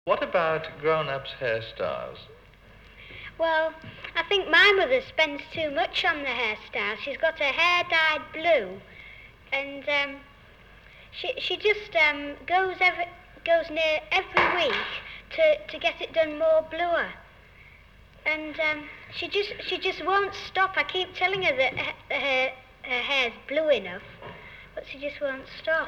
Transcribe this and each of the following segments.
What about grown-ups' hairstyles? Well, I think my mother spends too much on the hairstyle. She's got her hair dyed blue, and she just goes near every week to get it done more bluer. And she just won't stop. I keep telling her that her hair's blue enough, but she just won't stop.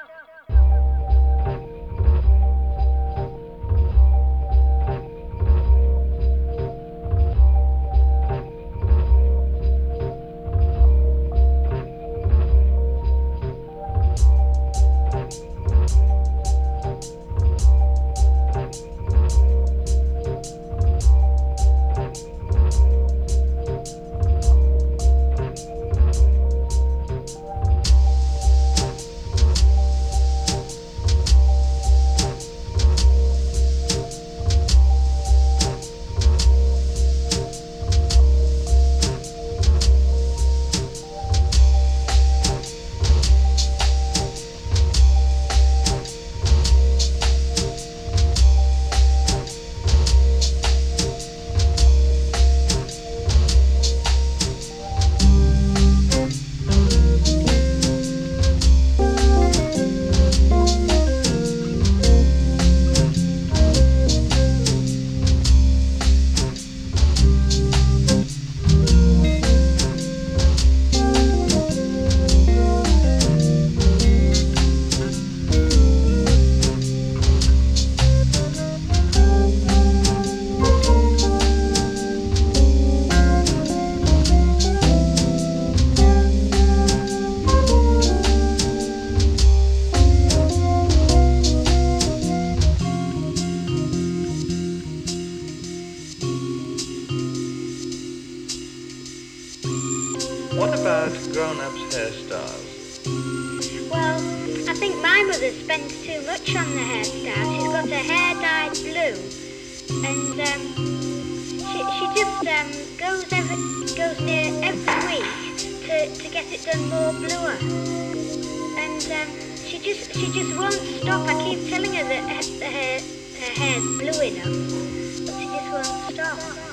What about grown-ups' hairstyles? Well, I think my mother spends too much on the hairstyle. She's got her hair dyed blue, and she just goes near every week to get it done more bluer. And she just won't stop. I keep telling her that her hair's blue enough, but she just won't stop.